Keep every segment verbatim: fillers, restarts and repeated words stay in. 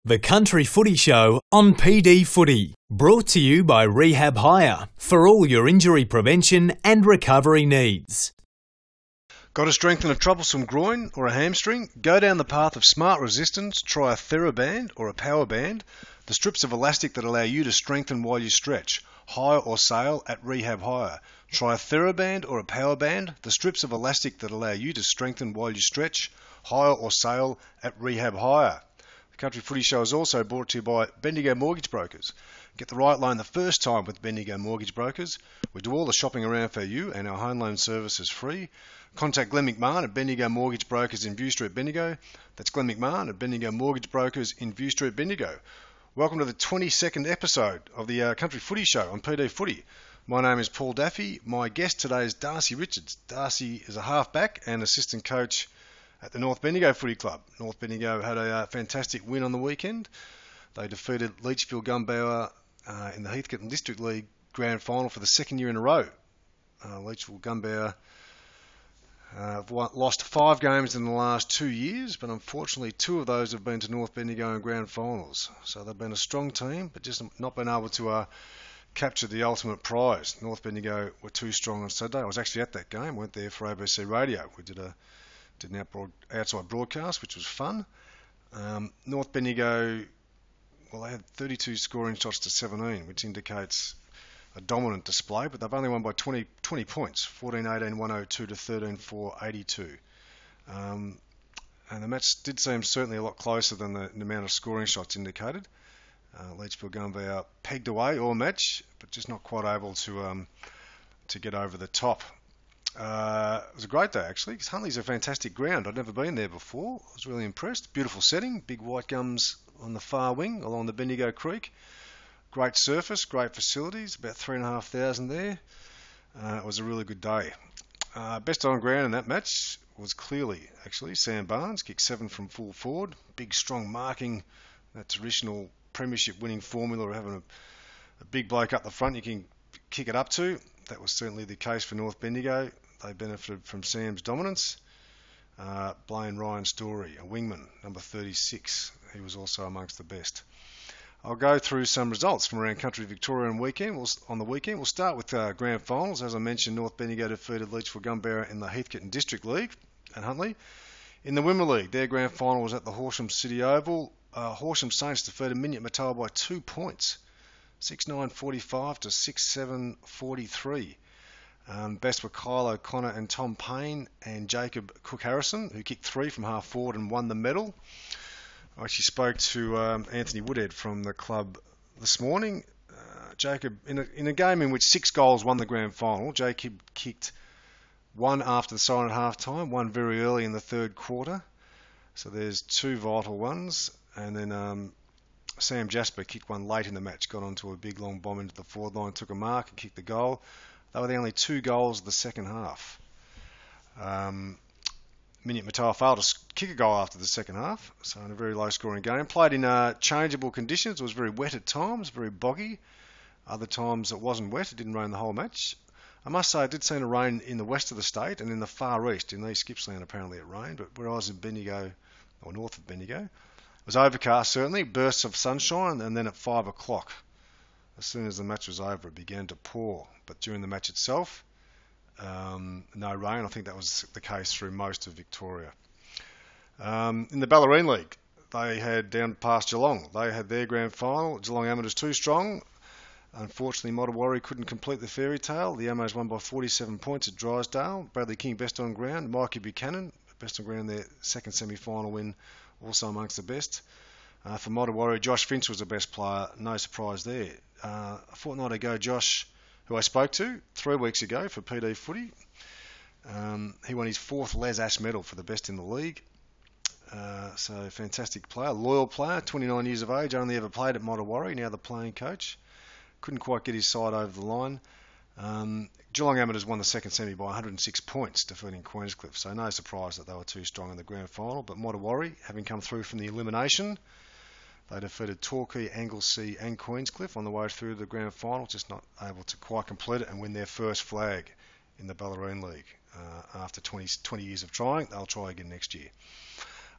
The Country Footy Show on P D Footy. Brought to you by Rehab Hire for all your injury prevention and recovery needs. Got to strengthen a troublesome groin or a hamstring? Go down the path of smart resistance, try a TheraBand or a Power Band, the strips of elastic that allow you to strengthen while you stretch. Hire or sale at Rehab Hire. Try a TheraBand or a Power Band, the strips of elastic that allow you to strengthen while you stretch. Hire or sale at Rehab Hire. The Country Footy Show is also brought to you by Bendigo Mortgage Brokers. Get the right loan the first time with Bendigo Mortgage Brokers. We do all the shopping around for you and our home loan service is free. Contact Glenn McMahon at Bendigo Mortgage Brokers in View Street, Bendigo. That's Glenn McMahon at Bendigo Mortgage Brokers in View Street, Bendigo. Welcome to the twenty-second episode of the uh, Country Footy Show on P D Footy. My name is Paul Daffy. My guest today is Darcy Richards. Darcy is a halfback and assistant coach at the North Bendigo Footy Club. North Bendigo had a uh, fantastic win on the weekend. They defeated Leachfield Gumbauer uh, in the Heathcote District League Grand Final for the second year in a row. Uh, Leachfield Gumbauer uh, lost five games in the last two years, but unfortunately two of those have been to North Bendigo in Grand Finals. So they've been a strong team, but just not been able to uh, capture the ultimate prize. North Bendigo were too strong on Saturday. I was actually at that game, went there for A B C Radio. We did a did an outboard, outside broadcast, which was fun. Um, North Bendigo, well, they had thirty-two scoring shots to seventeen, which indicates a dominant display, but they've only won by twenty, twenty points, fourteen eighteen one oh two to thirteen four eighty-two. Um, and the match did seem certainly a lot closer than the, the amount of scoring shots indicated. Uh, Leachfield Gumbauer pegged away all match, but just not quite able to um, to get over the top. Uh, it was a great day actually, because Huntley's a fantastic ground. I'd never been there before. I was really impressed. Beautiful setting, big white gums on the far wing along the Bendigo Creek. Great surface, great facilities, about three and a half thousand there. Uh, it was a really good day. Uh, best on ground in that match was clearly actually Sam Barnes, kicked seven from full forward. Big strong marking, that traditional premiership winning formula of having a, a big bloke up the front you can kick it up to. That was certainly the case for North Bendigo. They benefited from Sam's dominance. Uh, Blaine Ryan Story, a wingman, number thirty-six. He was also amongst the best. I'll go through some results from around Country Victoria and weekend. We'll, on the weekend, we'll start with uh, grand finals. As I mentioned, North Bendigo defeated Leachfield Gumbauer in the Heathcote District League at Huntley. In the Women's League, their grand final was at the Horsham City Oval. Uh, Horsham Saints defeated Minyat Matawa by two points, six nine forty-five to six seven forty-three. Um, best were Kyle O'Connor and Tom Payne and Jacob Cook-Harrison, who kicked three from half forward and won the medal. I actually spoke to um, Anthony Woodhead from the club this morning. Uh, Jacob, in a, in a game in which six goals won the grand final, Jacob kicked one after the siren at half time, one very early in the third quarter. So there's two vital ones. And then um, Sam Jasper kicked one late in the match, got onto a big long bomb into the forward line, took a mark and kicked the goal. They were the only two goals of the second half. Um, Minyat Matawa failed to kick a goal after the second half, so in a very low-scoring game. Played in uh, changeable conditions. It was very wet at times, very boggy. Other times it wasn't wet. It didn't rain the whole match. I must say it did seem to rain in the west of the state and in the far east. In East Gippsland apparently it rained, but where I was in Bendigo, or north of Bendigo, it was overcast certainly, bursts of sunshine, and then at five o'clock, as soon as the match was over, it began to pour. But during the match itself, um, no rain. I think that was the case through most of Victoria. Um, in the Ballerine League, they had down past Geelong. They had their grand final. Geelong Amateurs too strong. Unfortunately, Mottawarri couldn't complete the fairy tale. The Amateurs won by forty-seven points at Drysdale. Bradley King best on ground. Mikey Buchanan best on ground, their second semi-final win, also amongst the best. Uh, for Mottawarri, Josh Finch was the best player. No surprise there. Uh, a fortnight ago, Josh, who I spoke to three weeks ago for P D Footy, um, he won his fourth Les Ash medal for the best in the league. Uh, so fantastic player, loyal player, twenty-nine years of age, only ever played at Mottawarri, now the playing coach. Couldn't quite get his side over the line. Um, Geelong Amateurs won the second semi by one hundred six points, defeating Queenscliff, so no surprise that they were too strong in the grand final. But Mottawarri, having come through from the elimination, they defeated Torquay, Anglesea and Queenscliff on the way through to the grand final, just not able to quite complete it and win their first flag in the Ballerine League. Uh, after twenty, twenty years of trying, they'll try again next year.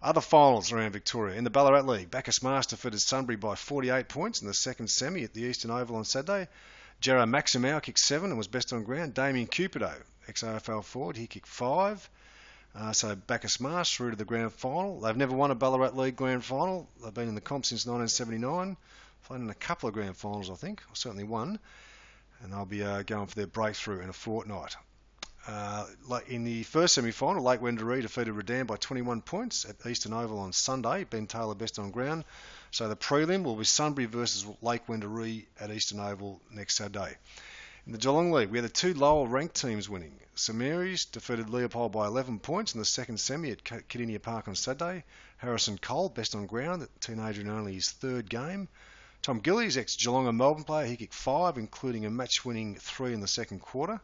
Other finals around Victoria. In the Ballarat League, Bacchus Marsh defeated Sunbury by forty-eight points in the second semi at the Eastern Oval on Saturday. Jarrah Maximow kicked seven and was best on ground. Damien Cupido, ex-A F L forward, he kicked five. Uh, so Bacchus Marsh through to the grand final. They've never won a Ballarat League grand final. They've been in the comp since nineteen seventy-nine. Played in a couple of grand finals, I think, or certainly one. And they'll be uh, going for their breakthrough in a fortnight. Uh, in the first semi-final, Lake Wendouree defeated Redan by twenty-one points at Eastern Oval on Sunday. Ben Taylor best on ground. So the prelim will be Sunbury versus Lake Wendouree at Eastern Oval next Saturday. In the Geelong League, we had the two lower ranked teams winning. St Mary's defeated Leopold by eleven points in the second semi at Cardinia Park on Saturday. Harrison Cole, best on ground, the teenager in only his third game. Tom Gillies, ex-Geelong and Melbourne player, he kicked five, including a match-winning three in the second quarter.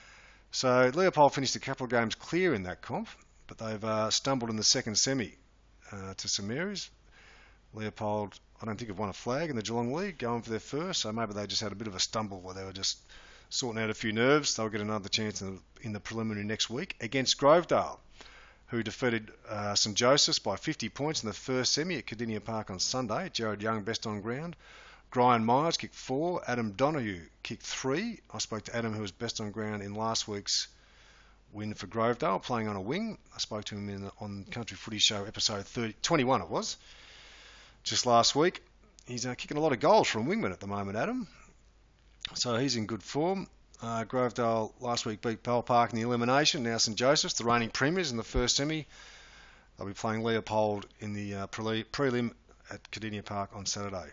So Leopold finished a couple of games clear in that comp, but they've uh, stumbled in the second semi uh, to St Mary's. Leopold, I don't think have won a flag in the Geelong League, going for their first, so maybe they just had a bit of a stumble where they were just sorting out a few nerves. They'll get another chance in the, in the preliminary next week against Grovedale, who defeated uh, St Joseph's by fifty points in the first semi at Cardinia Park on Sunday. Jared Young best on ground. Brian Myers kicked four. Adam Donoghue kicked three. I spoke to Adam, who was best on ground in last week's win for Grovedale, playing on a wing. I spoke to him in the, on Country Footy Show episode thirty, twenty-one it was, just last week. He's uh, kicking a lot of goals from wingman at the moment, Adam. So he's in good form. Uh, Grovedale last week beat Bell Park in the elimination. Now St Joseph's, the reigning premiers in the first semi. They'll be playing Leopold in the uh, prelim, prelim at Cardinia Park on Saturday.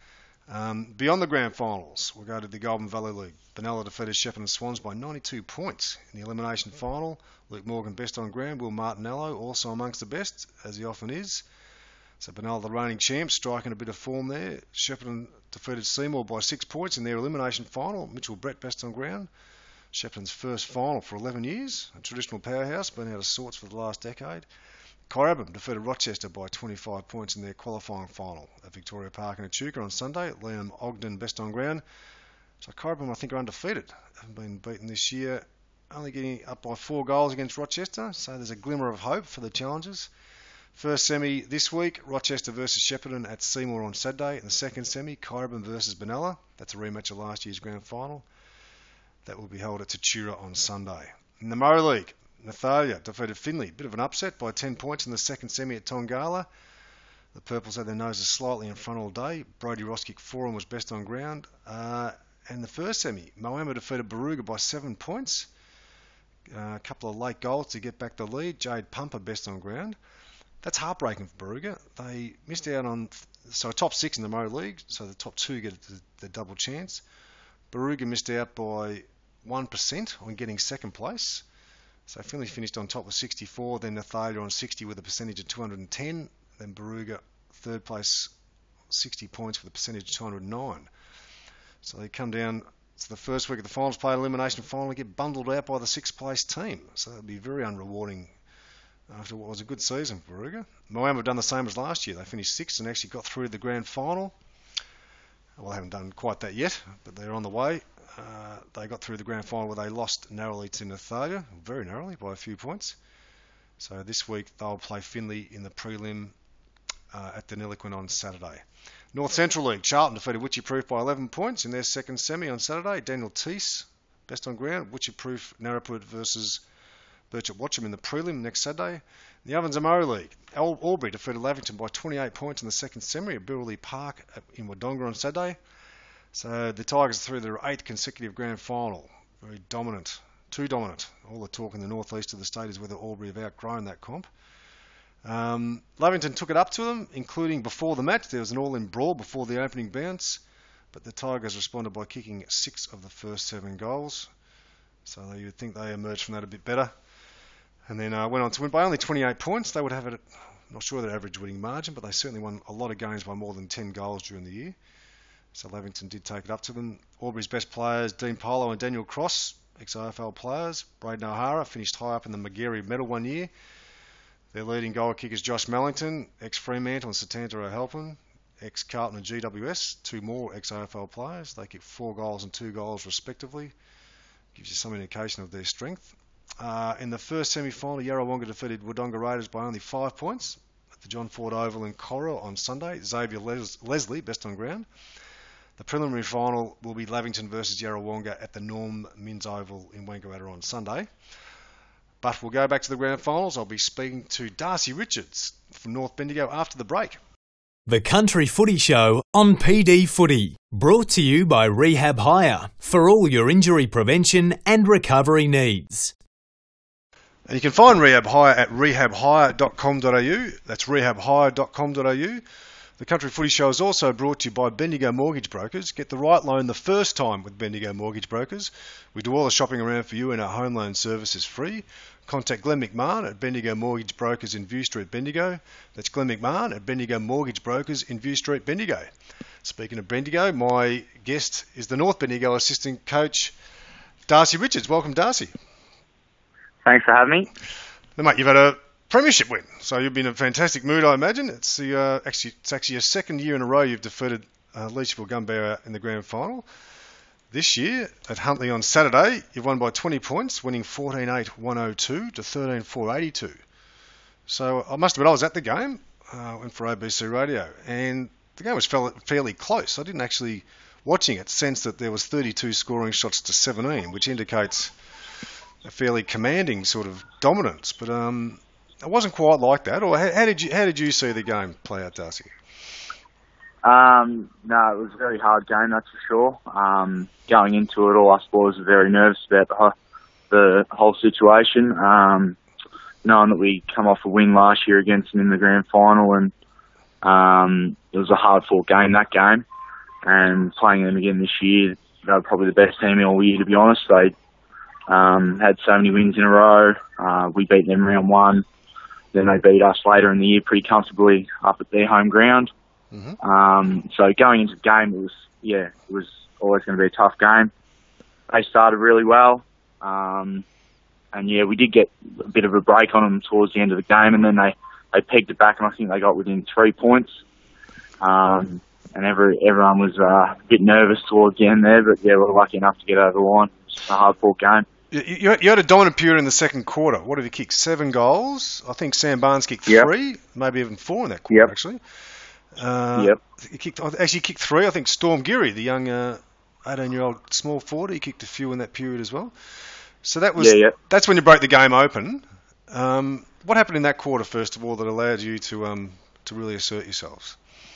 Um, beyond the grand finals, we'll go to the Golden Valley League. Benalla defeated Shepparton Swans by ninety-two points in the elimination final. Luke Morgan best on ground. Will Martinello also amongst the best, as he often is. So Benalla, the reigning champs, striking a bit of form there. Shepparton defeated Seymour by six points in their elimination final. Mitchell Brett best on ground. Shepparton's first final for eleven years. A traditional powerhouse, been out of sorts for the last decade. Corabum defeated Rochester by twenty-five points in their qualifying final at Victoria Park in Echuca on Sunday. Liam Ogden best on ground. So Corabum, I think, are undefeated. Haven't been beaten this year. Only getting up by four goals against Rochester. So there's a glimmer of hope for the challengers. First semi this week, Rochester versus Shepparton at Seymour on Saturday. In the second semi, Corabum versus Benalla. That's a rematch of last year's grand final. That will be held at Tatura on Sunday. In the Murray League, Nathalia defeated Finley. Bit of an upset by ten points in the second semi at Tongala. The Purples had their noses slightly in front all day. Brody Ross kicked four and was best on ground. Uh, and the first semi, Moama defeated Baruga by seven points. Uh, a couple of late goals to get back the lead. Jade Pumper best on ground. That's heartbreaking for Baruga. They missed out on, so a top six in the Murray League, so the top two get the, the double chance. Baruga missed out by one percent on getting second place. So Finley finished on top with sixty-four, then Nathalia on sixty with a percentage of two hundred ten, then Baruga third place, sixty points with a percentage of two hundred nine. So they come down to the first week of the finals, play an elimination final, and get bundled out by the sixth place team. So that would be very unrewarding after what was a good season for Baruga. Moama have done the same as last year. They finished sixth and actually got through to the grand final. Well, they haven't done quite that yet, but they're on the way. Uh, they got through the grand final where they lost narrowly to Nathalia, very narrowly by a few points. So this week they'll play Finley in the prelim uh, at the Niliquin on Saturday. North Central League, Charlton defeated Witchy-Proof by eleven points in their second semi on Saturday. Daniel Teese, best on ground. Witchy-Proof, Narraput versus Birchip Watcham in the prelim next Saturday. The Ovens and Murray League, Al- Albury defeated Lavington by twenty-eight points in the second semi at Birrelly Park in Wodonga on Saturday. So the Tigers are through their eighth consecutive grand final. Very dominant, too dominant. All the talk in the northeast of the state is whether Albury have outgrown that comp. Um, Lavington took it up to them, including before the match. There was an all-in brawl before the opening bounce, but the Tigers responded by kicking six of the first seven goals. So you would think they emerged from that a bit better. And then uh, went on to win by only twenty-eight points. They would have it, I'm not sure their average winning margin, but they certainly won a lot of games by more than ten goals during the year. So Lavington did take it up to them. Albury's best players, Dean Polo and Daniel Cross, ex-A F L players. Braden O'Hara finished high up in the Magarey medal one year. Their leading goal kickers, Josh Mellington, ex-Fremantle and Setanta O'Halpin, ex-Carlton and G W S, two more ex-A F L players. They kicked four goals and two goals respectively. Gives you some indication of their strength. Uh, in the first semi-final, Yarrawonga defeated Wodonga Raiders by only five points at the John Ford Oval in Cora on Sunday. Xavier Les- Leslie, best on ground. The preliminary final will be Lavington versus Yarrawonga at the Norm Minns Oval in Wangaratta on Sunday. But we'll go back to the grand finals. I'll be speaking to Darcy Richards from North Bendigo after the break. The Country Footy Show on P D Footy, brought to you by Rehab Hire for all your injury prevention and recovery needs. And you can find Rehab Hire at rehab hire dot com dot a u. That's rehab hire dot com dot a u. The Country Footy Show is also brought to you by Bendigo Mortgage Brokers. Get the right loan the first time with Bendigo Mortgage Brokers. We do all the shopping around for you, and our home loan service is free. Contact Glenn McMahon at Bendigo Mortgage Brokers in View Street, Bendigo. That's Glenn McMahon at Bendigo Mortgage Brokers in View Street, Bendigo. Speaking of Bendigo, my guest is the North Bendigo assistant coach, Darcy Richards. Welcome, Darcy. Thanks for having me. Now, mate, you've had a premiership win, so you've been in a fantastic mood, I imagine. It's the uh, actually it's actually a second year in a row you've defeated uh, Leachville-Gunbower in the grand final. This year at Huntley on Saturday, you've won by twenty points, winning fourteen eight one oh two to thirteen four eighty-two. So I must admit, I was at the game, uh, went for A B C Radio, and the game was fairly close. I didn't actually, watching it, sense that there was thirty-two scoring shots to seventeen, which indicates a fairly commanding sort of dominance. But um, it wasn't quite like that. Or how, how did you how did you see the game play out, Darcy? Um, no, it was a very hard game, that's for sure. Um, going into it all, I suppose, was very nervous about the, the whole situation. Um, knowing that we come off a win last year against them in the grand final, and um, it was a hard-fought game, that game. And playing them again this year, they were probably the best team all year, to be honest. They um, had so many wins in a row. Uh, we beat them round one. Then they beat us later in the year pretty comfortably up at their home ground. Mm-hmm. Um, so going into the game, it was, yeah, it was always going to be a tough game. They started really well. Um, and yeah, we did get a bit of a break on them towards the end of the game, and then they, they pegged it back, and I think they got within three points. Um, and every, everyone was uh, a bit nervous towards the end there, but yeah, we were lucky enough to get over the line. It's a hard-fought game. You, you had a dominant period in the second quarter. What did you kick? Seven goals. I think Sam Barnes kicked yep. three, maybe even four in that quarter, yep. actually. Uh, yep. He kicked, actually kicked three. I think Storm Geary, the young uh, eighteen-year-old small forward, he kicked a few in that period as well. So that was yeah, yeah. that's when you broke the game open. Um, what happened in that quarter, first of all, that allowed you to um, to really assert yourselves?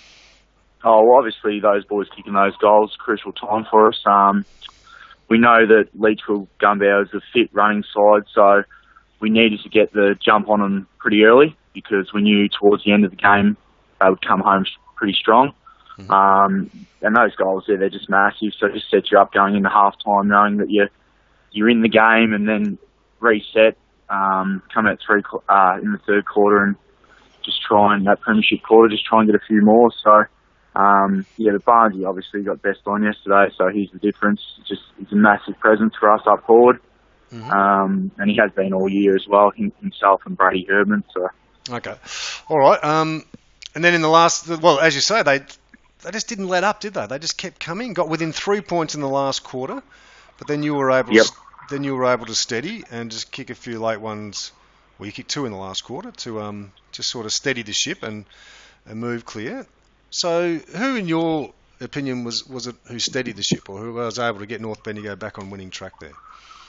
Oh, well, obviously those boys kicking those goals, crucial time for us. Um, we know that Leachville-Gunbower is a fit running side, so we needed to get the jump on them pretty early because we knew towards the end of the game they would come home pretty strong. Mm-hmm. Um, and those goals there, they're just massive, so it just sets you up going into half-time knowing that you're, you're in the game and then reset, um, come out three, uh, in the third quarter and just try and, that premiership quarter, just try and get a few more. So, um, yeah, the Barnesy obviously got best on yesterday, so he's the difference. It's just, it's a massive presence for us up forward. Mm-hmm. Um, and he has been all year as well, himself and Brady Herdman. So. Okay. All right. Um, and then in the last, well, as you say, they they just didn't let up, did they? They just kept coming, got within three points in the last quarter, but then you were able yep. to, then you were able to steady and just kick a few late ones. Well, you kicked two in the last quarter to um, just sort of steady the ship and, and move clear. So who, in your opinion, was, was it who steadied the ship or who was able to get North Bendigo back on winning track there?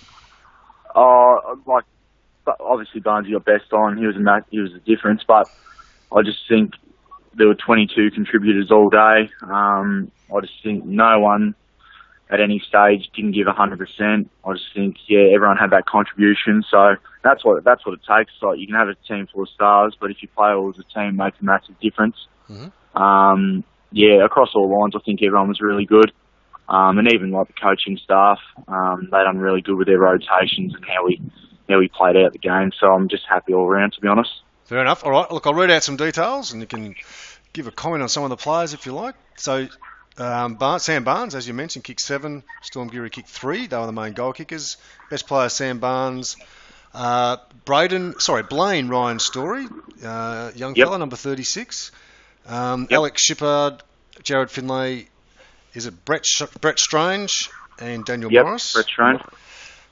Uh, like, obviously Barnesy got best on. He was a, he was the difference, but I just think there were twenty-two contributors all day. Um, I just think no one at any stage didn't give one hundred percent. I just think, yeah, everyone had that contribution. So that's what that's what it takes. Like, you can have a team full of stars, but if you play all as a team, it makes a massive difference. Mm-hmm. Um, yeah, across all lines, I think everyone was really good. Um, and even like the coaching staff, um, they done really good with their rotations and how we how we played out the game. So I'm just happy all around, to be honest. Fair enough. All right. Look, I'll read out some details, and you can give a comment on some of the players if you like. So, um, Barnes, Sam Barnes, as you mentioned, kicked seven. Storm Geary kicked three. They were the main goal kickers. Best player, Sam Barnes. Uh, Braden, sorry, Blaine Ryan Story, uh, young yep. fella, number thirty-six. Um, yep. Alex Shippard, Jared Finlay. Is it Brett Sh- Brett Strange and Daniel yep, Morris? Brett Strange.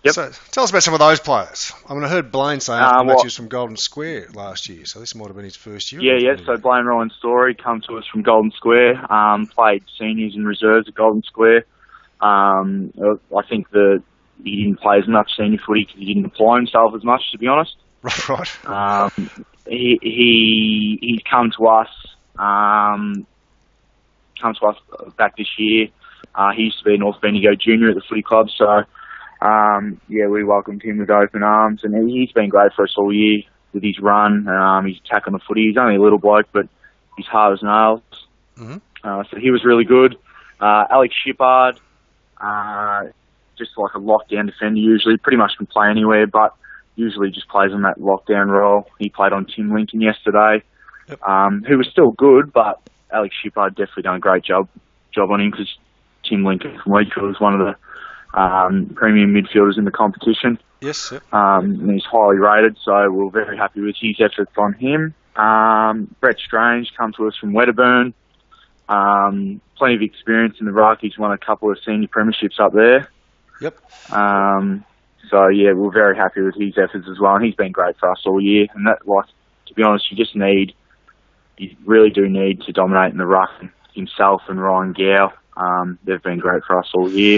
Yep. So tell us about some of those players. I mean, I heard Blaine say Uh, after the match well- he was from Golden Square last year, so this might have been his first year. Yeah, yeah. So Blaine Ryan Story come to us from Golden Square. Um, played seniors and reserves at Golden Square. Um, I think that he didn't play as much senior footy because he didn't apply himself as much, to be honest. Right, right. Um, he, he he's come to us. Um, come to us back this year. Uh, he used to be a North Bendigo junior at the footy club, so. Um, yeah, we welcomed him with open arms, and he's been great for us all year with his run, um, his attack on the footy. He's only a little bloke, but he's hard as nails. Mm-hmm. Uh, so he was really good. Uh, Alex Shippard, uh, just like a lockdown defender usually, pretty much can play anywhere, but usually just plays on that lockdown role. He played on Tim Lincoln yesterday, yep. um, who was still good, but Alex Shippard definitely done a great job job on him because Tim Lincoln from Wakefield was one of the Um, premium midfielders in the competition. Yes, yep. Um, and he's highly rated, so we're very happy with his efforts on him. Um, Brett Strange come to us from Wedderburn. Um, plenty of experience in the ruck. He's won a couple of senior premierships up there. Yep. Um, so yeah, we're very happy with his efforts as well, and he's been great for us all year. And that, like, to be honest, you just need, you really do need to dominate in the ruck. Himself and Ryan Gow, um, they've been great for us all year.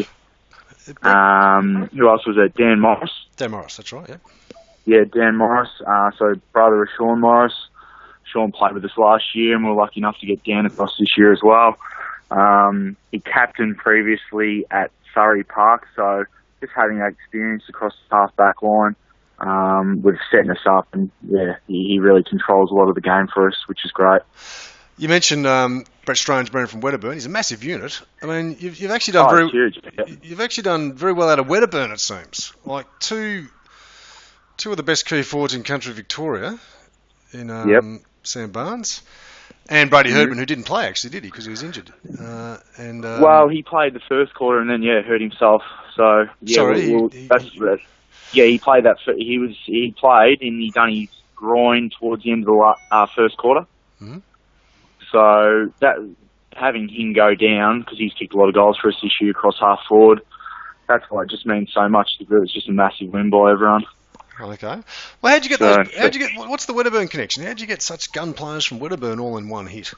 Um, who else was it? Dan Morris. Dan Morris, that's right, yeah. Yeah, Dan Morris. Uh, so brother of Sean Morris. Sean played with us last year, and we were lucky enough to get Dan across this year as well. Um, he captained previously at Surrey Park, so just having that experience across the half-back line um, with setting us up, and yeah, he, he really controls a lot of the game for us, which is great. You mentioned um, Brett Strange, Brendan from Wedderburn. He's a massive unit. I mean, you've, you've actually done Oh, very it's huge. Yep. you've actually done very well out of Wedderburn, it seems. Like two two of the best key forwards in country Victoria, in um, Yep. Sam Barnes and Brady Mm-hmm. Herdman, who didn't play actually, did he? Because he was injured. Uh, and um, Well, he played the first quarter and then yeah hurt himself. So yeah, Sorry, we'll, we'll, he- he- that's, that's yeah. He played that. fir- He was he played and he done his groin towards the end of the la- uh, first quarter. Mhm. So that having him go down because he's kicked a lot of goals for us this year across half forward. That's why it just means so much because it's just a massive win by everyone. Okay. Well, how'd you get So- those? How'd you get? What's the Wedderburn connection? How'd you get such gun players from Wedderburn all in one hit?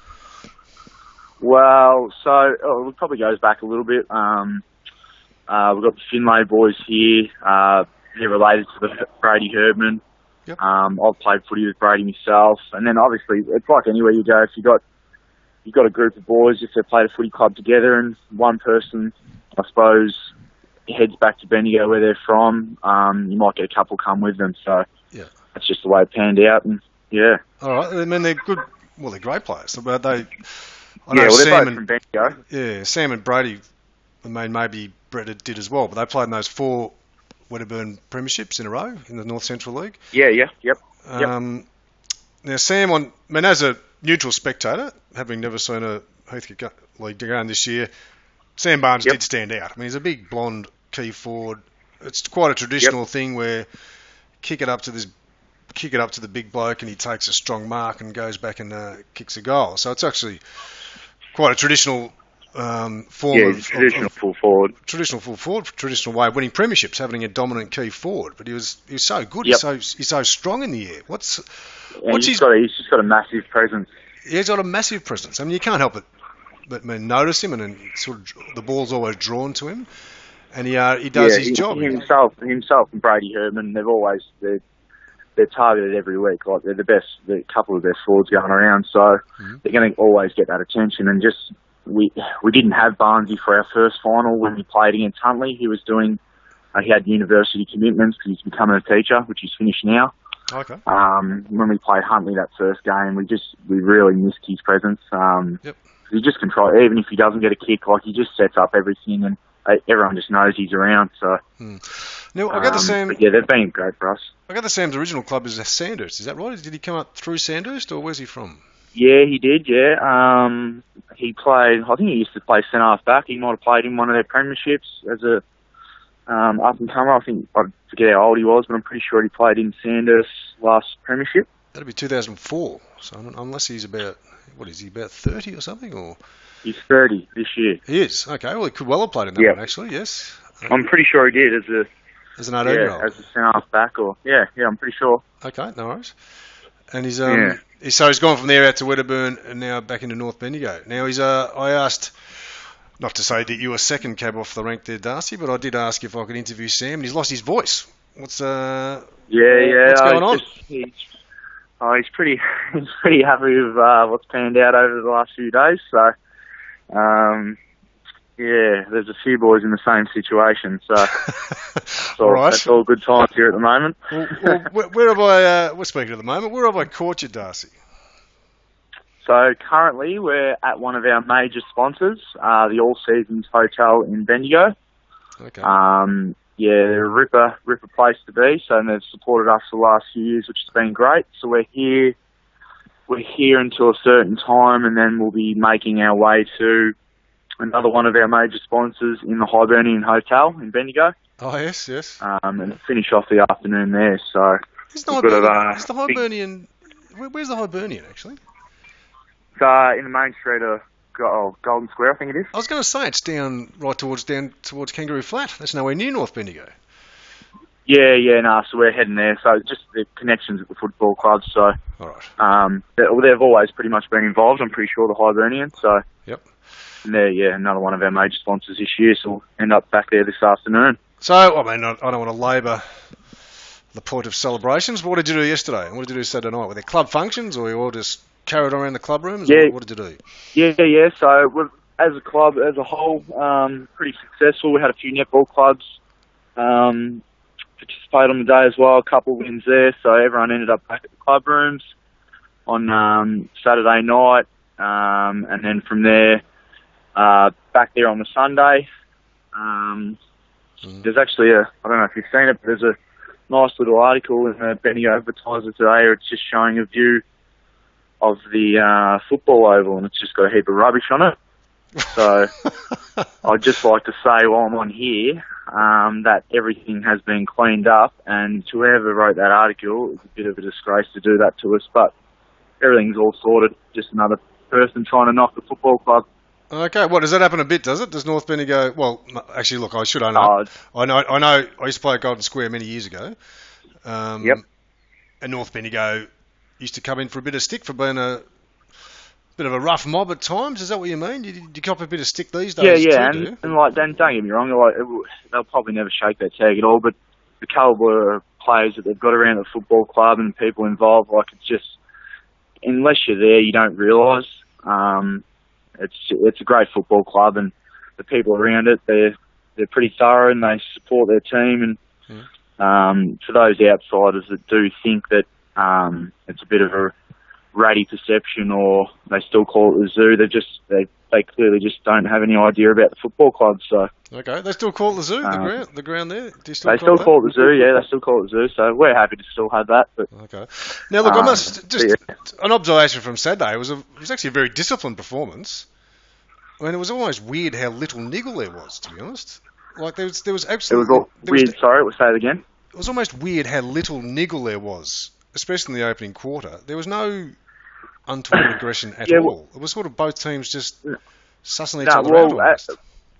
Well, so oh, it probably goes back a little bit. Um, uh, we've got the Finlay boys here. Uh, they're related to the Brady Herdman. Yep. Um, I've played footy with Brady myself, and then obviously it's like anywhere you go. If you got you got a group of boys, if they played a footy club together, and one person, I suppose, heads back to Bendigo where they're from, um, you might get a couple come with them. So Yeah. that's just the way it panned out, and yeah. All right. I mean, they're good. Well, they're great players. But they. I yeah, know well, they're Sam both and from Bendigo. yeah, Sam and Brady. I mean, maybe Brett did as well, but they played in those four Wedderburn premierships in a row in the North Central League. Yeah, yeah, yep. Yep. Um, now, Sam, on, I mean, as a neutral spectator, having never seen a Heathcote League game this year, Sam Barnes Yep. did stand out. I mean, he's a big blonde key forward. It's quite a traditional thing where kick it up to this, kick it up to the big bloke, and he takes a strong mark and goes back and uh, kicks a goal. So it's actually quite a traditional um, form Yeah, of, he's a traditional of, of full forward. traditional full forward, traditional way of winning premierships, having a dominant key forward. But he was he was so good. Yep. He's so he's so strong in the air. What's And what's he's his? got a, he's just got a massive presence. He's got a massive presence. I mean, you can't help it but I mean, notice him, and, and sort of the ball's always drawn to him, and he uh, he does yeah, his he- job. Himself, himself, and Brady Herdman, they've always they're, they're targeted every week. Like they're the best, they're a couple of the best forwards going around. So Mm-hmm. they're going to always get that attention. And just we we didn't have Barnesy for our first final when we played against Huntley. He was doing uh, he had university commitments because he's becoming a teacher, which he's finished now. Okay. Um, when we played Huntley that first game, we just we really missed his presence. Um, Yep. He just control even if he doesn't get a kick, like he just sets up everything, and uh, everyone just knows he's around. So Now I got the um, Sam. but yeah, they've been great for us. I got the Sam's original club is Sandhurst. Is that right? Did he come up through Sandhurst, or where's he from? Yeah, he did. Yeah, um, he played. I think he used to play centre half back. He might have played in one of their premierships as a um, up and comer. I think I forget how old he was, but I'm pretty sure he played in Sandhurst last premiership. That'd be two thousand four. So unless he's about what is he about thirty or something, or He's thirty this year. he is okay. Well, he could well have played in that Yeah. one actually. Yes. I'm pretty sure he did as a As an eighteen year old? Yeah, as a centre half back or yeah, yeah, I'm pretty sure. Okay, no worries. And he's um, Yeah. he's, so he's gone from there out to Wedderburn and now back into North Bendigo. Now he's uh, I asked, not to say that you were second cab off the rank there, Darcy, but I did ask if I could interview Sam, and he's lost his voice. What's uh, Yeah, yeah. what's going I on? Just, he's, oh, he's pretty, he's pretty happy with uh, what's panned out over the last few days. So, um, yeah, there's a few boys in the same situation. So, so All right. that's all good times here at the moment. well, well, where, where have I? Uh, we're speaking at the moment. Where have I caught you, Darcy? So currently we're at one of our major sponsors, uh, the All Seasons Hotel in Bendigo. Okay. Um, yeah, they're a ripper, ripper place to be. So they've supported us for the last few years, which has been great. So we're here, we're here until a certain time, and then we'll be making our way to another one of our major sponsors in the Hibernian Hotel in Bendigo, oh yes, yes. um, and finish off the afternoon there. So Is the we've got a, Hibernian? uh, Is the big- Hibernian? Where, where's the Hibernian actually? it's, uh, in the main street of oh, Golden Square, I think it is. I was going to say it's down right towards down towards Kangaroo Flat. That's nowhere near North Bendigo. Yeah, yeah, no, so we're heading there. So just the connections at the football club. So All right. um, they- they've always pretty much been involved. I'm pretty sure the Hibernian. So Yep. and they're yeah another one of our major sponsors this year. So we'll end up back there this afternoon. So I mean, I, I don't want to labour the point of celebrations. But what did you do yesterday? And what did you do Saturday night? Were there club functions, or you all just carried on around the club rooms? Yeah. Or what did you do? Yeah, yeah. So we've, as a club, as a whole, um, pretty successful. We had a few netball clubs um, participate on the day as well. A couple of wins there. So everyone ended up back at the club rooms on um, Saturday night, um, and then from there uh, back there on the Sunday. Um, Mhm. There's actually a, I don't know if you've seen it, but there's a nice little article in the Bendigo Advertiser today. Where it's just showing a view of the uh, football oval, and it's just got a heap of rubbish on it. So I'd just like to say while I'm on here um, that everything has been cleaned up, and whoever wrote that article, it's a bit of a disgrace to do that to us, but everything's all sorted. Just another person trying to knock the football club. Okay, what does that happen a bit? Does it? Does North Bendigo? Well, no, actually, look, I should I know. Uh, I know. I know. I used to play at Golden Square many years ago. Um, Yep. And North Bendigo used to come in for a bit of stick for being a bit of a rough mob at times. Is that what you mean? Do you, do you cop a bit of stick these Yeah, days? yeah, too, do and, you? and like, don't, don't get me wrong, like, it, will- they'll probably never shake that tag at all, but the calibre of players that they've got around the football club and people involved, like, it's just, unless you're there, you don't realise. Um, it's it's a great football club, and the people around it, they're they're pretty thorough and they support their team. And Hmm. um, for those outsiders that do think that um, it's a bit of a ratty perception, or they still call it the zoo, they just they they clearly just don't have any idea about the football club. So Okay, they still call it the zoo, the Um, ground, the ground there. Do you still they call still call it the zoo, yeah, they still call it the zoo. So we're happy to still have that. But that? Okay. Now look, I Um, must just yeah. an observation from Saturday. It was a, it was actually a very disciplined performance. I mean, it was almost weird how little niggle there was, to be honest. Like there was there was it was absolutely all there was- weird. Sorry, we'll say it again. It was almost weird how little niggle there was, especially in the opening quarter. There was no untoward aggression at Yeah, well- all. It was sort of both teams just sussing each No, other well, out almost. uh,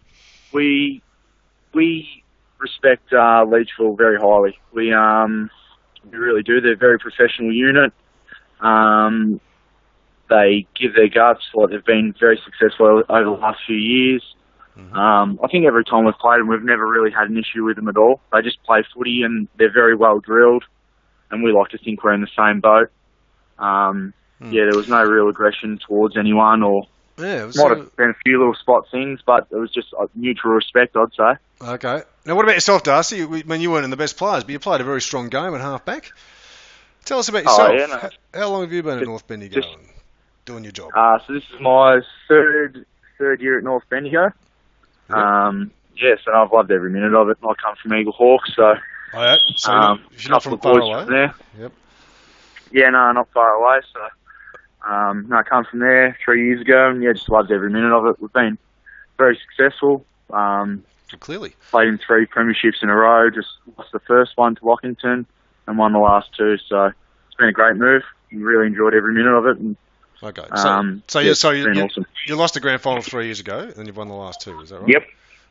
we we respect uh, Leachville very highly. We um we really do. They're a very professional unit. Um, they give their guts. Like they've been very successful over the last few years. Mhm. Um, I think every time we've played them, we've never really had an issue with them at all. They just play footy and they're very well drilled, and we like to think we're in the same boat. Um, Hmm. Yeah, there was no real aggression towards anyone, or Yeah, it was might uh, have been a few little spot things, but it was just uh, mutual respect, I'd say. okay. Now, what about yourself, Darcy? We- I mean, you weren't in the best players, but you played a very strong game at half-back. Tell us about Oh, yourself. yeah, no. H- How long have you been at Just- North Bendigo just- and doing your job? Uh, so this is my third third year at North Bendigo. Yep. Um, yes, and I've loved every minute of it. I come from Eagle Hawk, so Oh, yeah? So you're um, not, you're not couple from of far boys away? from there. Yep. Yeah, no, not far away. So um, no, I come from there three years ago, and yeah, just loved every minute of it. We've been very successful. Um, Well, clearly. played in three premierships in a row. Just lost the first one to Lockington, and won the last two. So it's been a great move. Really enjoyed every minute of it. And, Okay. So, um, so, yeah, you, so it's you, been you, awesome. you lost the grand final three years ago, and you've won the last two. Is that right? Yep.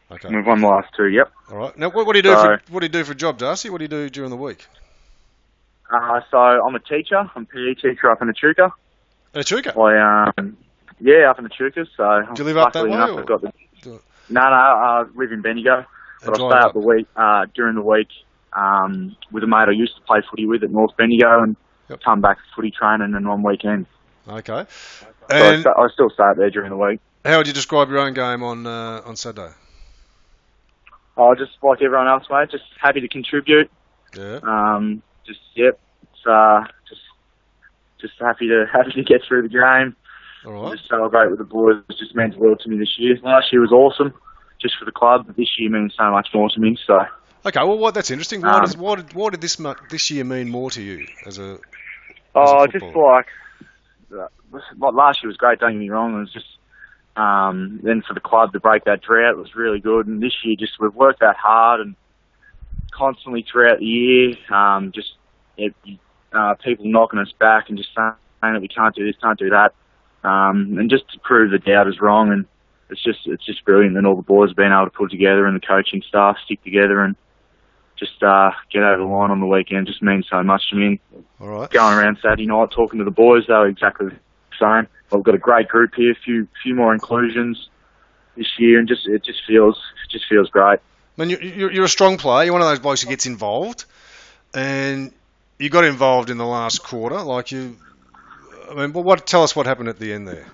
Okay. We've won the last two. Yep. All right. Now, what, what do you do So- for what do you do for a job, Darcy? What do you do during the week? Uh, so I'm a teacher. I'm a P E teacher up in Echuca. Echuca. I um, yeah, up in Echuca. So Do you live up that luckily way, enough, or- I've got the, Do- no, no, I live in Bendigo, but I drive stay up. up the week uh, during the week um, with a mate I used to play footy with at North Bendigo, and Yep. come back for footy training and on weekends. Okay. So And I, sta- I still stay up there during the week. how would you describe your own game on uh, on Saturday? Oh, just like everyone else, mate. Just happy to contribute. Yeah. Um, just yep. It's, uh, just just happy to happy to get through the game. All And right. just celebrate with the boys. It's just meant the world to me this year. Last year was awesome, just for the club. But this year means so much more to me. So Okay. Well, what that's interesting. Why Um, does why did why did this mu- this year mean more to you as a oh, a just footballer? like uh, like last year was great. Don't get me wrong. It was just um, then for the club to break that drought was really good. And this year, just we've worked that hard and constantly throughout the year. Um, just it, uh, people knocking us back and just saying that we can't do this, can't do that, um, and just to prove the doubters wrong. And it's just it's just brilliant that all the boys have been able to put together and the coaching staff stick together and just uh, get over the line on the weekend. Just means so much to me. All right. Going around Saturday night talking to the boys, they were exactly the same. We've got a great group here, a few few more inclusions this year, and just it just feels it just feels great. I mean, you- you're, you're a strong player. You're one of those blokes who gets involved, and you got involved in the last quarter. Like you, I mean, but what? Tell us what happened at the end there.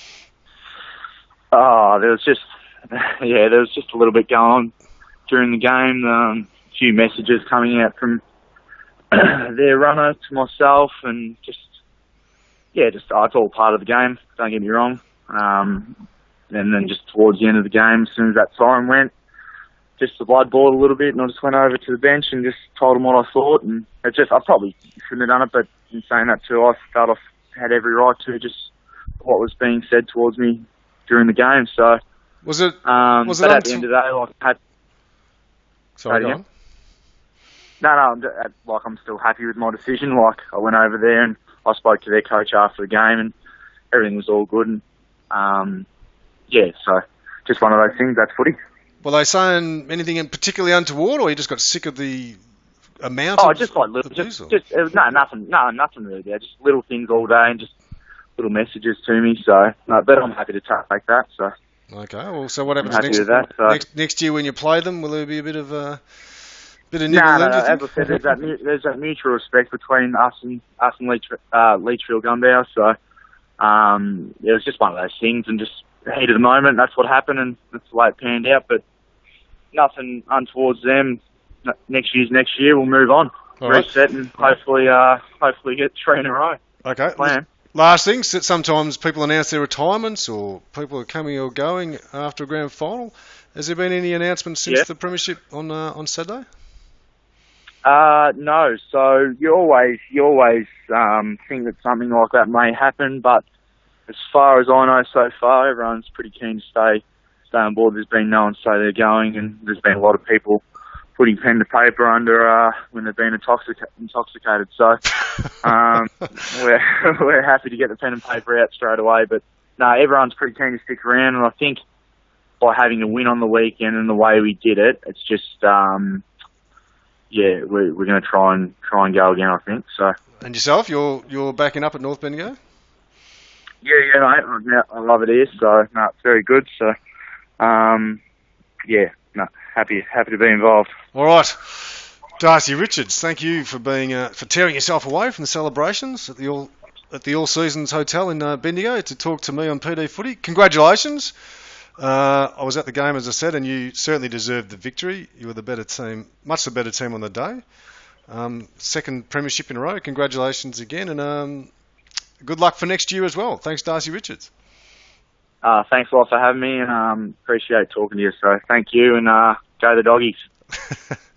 Oh, there was just yeah, there was just a little bit going on during the game. Um, a few messages coming out from their runner to myself, and just yeah, just oh, it's all part of the game. Don't get me wrong. Um, and then just towards the end of the game, as soon as that siren went, just the blood boiled a little bit, and I just went over to the bench and just told them what I thought. And it just I probably shouldn't have done it, but in saying that too, I felt I had every right to just what was being said towards me during the game. So Was it? um, Was it but at until- the end of the day, like, I had, Sorry, say go again? on. no, no, I'm, just- like I'm still happy with my decision. Like I went over there and I spoke to their coach after the game, and everything was all good. And um, yeah, so just one of those things. That's footy. Were they saying anything in particularly untoward, or you just got sick of the amount? Oh, of just like little, abuse, just, or- just uh, no, nothing, no, nothing really there. Just little things all day and just little messages to me. So, no, but I'm happy to take that. So, Okay. Well, so what happens happy next? with that, so. Next next year when you play them, will there be a bit of a bit of no, niggle no, then, no. do you As I think? said, there's that mu- there's that mutual respect between us and us and Leach, uh, Leachfield Gunbow. So, um, it was just one of those things, and just heat of the moment. That's what happened, and that's the way it panned out. But nothing untowards them. N- Next year's next year. We'll move on, All right. reset, and hopefully, uh, hopefully get three in a row. Okay. Plan. Last thing, so sometimes people announce their retirements or people are coming or going after a grand final. Has there been any announcements since Yeah. the premiership on uh, on Saturday? Uh, no. So you always you always um, think that something like that may happen, but as far as I know so far, everyone's pretty keen to stay stay on board. There's been no one say they're going, and there's been a lot of people putting pen to paper under uh, when they've been intoxic- intoxicated. So um, we're we're happy to get the pen and paper out straight away. But no, everyone's pretty keen to stick around, and I think by having a win on the weekend and the way we did it, it's just um, yeah, we're we're going to try and try and go again. I think so. And yourself, you're you're backing up at North Bendigo? Yeah, yeah, mate. I- yeah, I love it here. So no, it's very good. So um, yeah, no, happy happy to be involved. All right. Darcy Richards, thank you for being uh, for tearing yourself away from the celebrations at the All at the All Seasons Hotel in uh, Bendigo to talk to me on P D Footy. Congratulations. Uh, I was at the game, as I said, and you certainly deserved the victory. You were the better team, much the better team on the day. Um, second premiership in a row. Congratulations again, and um, good luck for next year as well. Thanks, Darcy Richards. Uh, thanks a lot for having me, and um, appreciate talking to you. So thank you, and uh, go the doggies.